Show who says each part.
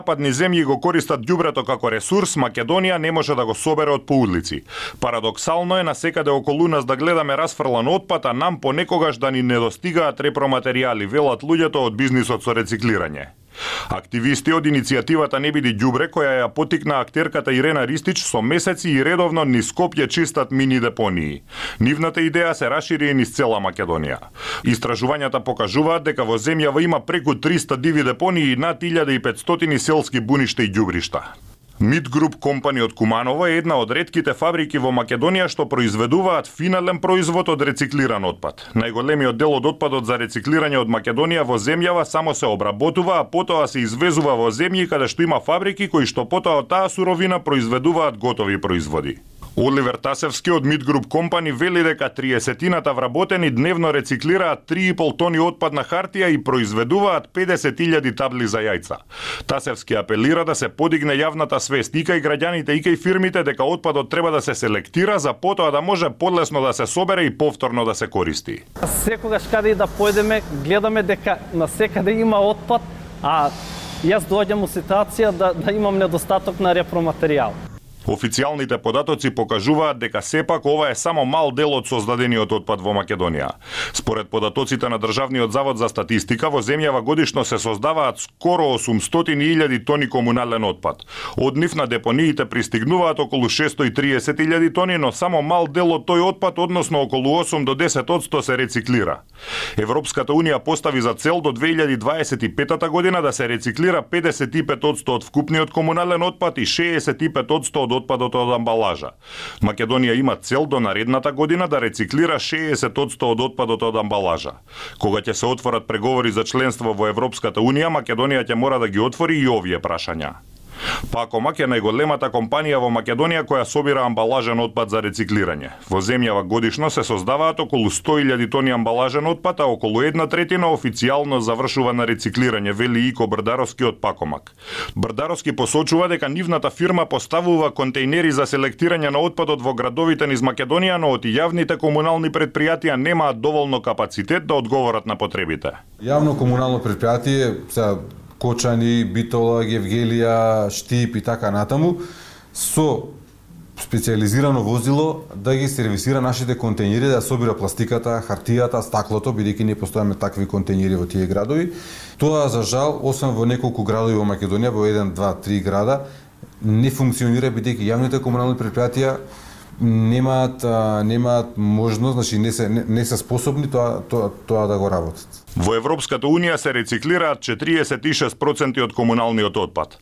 Speaker 1: Западни земји го користат ѓубрето како ресурс, Македонија не може да го собере од по улици. Парадоксално е насекаде околу нас да гледаме расфрлан отпад, а нам понекогаш да ни недостигаат репроматеријали, велат луѓето од бизнисот со рециклирање. Активисти од иницијативата Не биди ѓубре, која ја потикна актерката Ирена Ристич, со месеци и редовно низ Скопје чистат мини депонии. Нивната идеја се расшири низ цела Македонија. Истражувањата покажуваат дека во земјава има преку 300 диви депонии и над 1500 селски буништа и ѓубришта. Мид Груп компани од Куманово е една од ретките фабрики во Македонија што произведуваат финален производ од рециклиран отпад. Најголемиот дел од отпадот за рециклирање од Македонија во земјава само се обработува, а потоа се извезува во земји каде што има фабрики кои што потоа од таа суровина произведуваат готови производи. Оливер Тасевски од Мид Груп компани вели дека 30-тината вработени дневно рециклираат 3,5 тони отпад на хартија и произведуваат 50.000 табли за јајца. Тасевски апелира да се подигне јавната свест и кај граѓаните и кај фирмите дека отпадот треба да се селектира за потоа да може подлесно да се собере и повторно да се користи.
Speaker 2: Секогаш каде и да појдеме, гледаме дека насекаде има отпад, а јас доаѓам у ситуација да имам недостаток на репроматеријал.
Speaker 1: Официјалните податоци покажуваат дека сепак ова е само мал дел од создадениот отпад во Македонија. Според податоците на Државниот завод за статистика, во земјава годишно се создаваат скоро 800.000 тони комунален отпад. Од нив на депониите пристигнуваат околу 630.000 тони, но само мал дел од тој отпад, односно околу 8 до 10% се рециклира. Европската унија постави за цел до 2025 година да се рециклира 55% од вкупниот комунален отпад и 65% од отпадот од амбалажа. Македонија има цел до наредната година да рециклира 60% од отпадот од амбалажа. Кога ќе се отворат преговори за членство во Европската унија, Македонија ќе мора да ги отвори и овие прашања. Пакомак е најголемата компанија во Македонија која собира амбалажен отпад за рециклирање. Во земјава годишно се создаваат околу 100.000 тони амбалажен отпад, а околу 1/3 официјално завршува на рециклирање, вели Ико Брдаровски од Пакомак. Брдаровски посочува дека нивната фирма поставува контејнери за селектирање на отпадот во градовите низ Македонија, но од јавните комунални претпријатија немаат доволно капацитет да одговорат на потребите.
Speaker 3: Јавно комунално претпријатие Кочани, Битола, Гевгелија, Штип и така натаму, со специјализирано возило да ги сервисира нашите контејнери, да собира пластиката, хартијата, стаклото, бидејќи ние постојаме такви контејнери во тие градови. Тоа, за жал, освен во неколку градови во Македонија, во 1, 2, 3 града, не функционира, бидејќи јавните комунални претпријатија немаат можност, значи не се способни тоа да го работат.
Speaker 1: Во Европската унија се рециклираат 46% од комуналниот отпад.